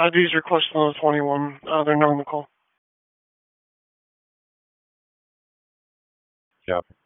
ID's requesting on the 21. They're not on the call. Copy.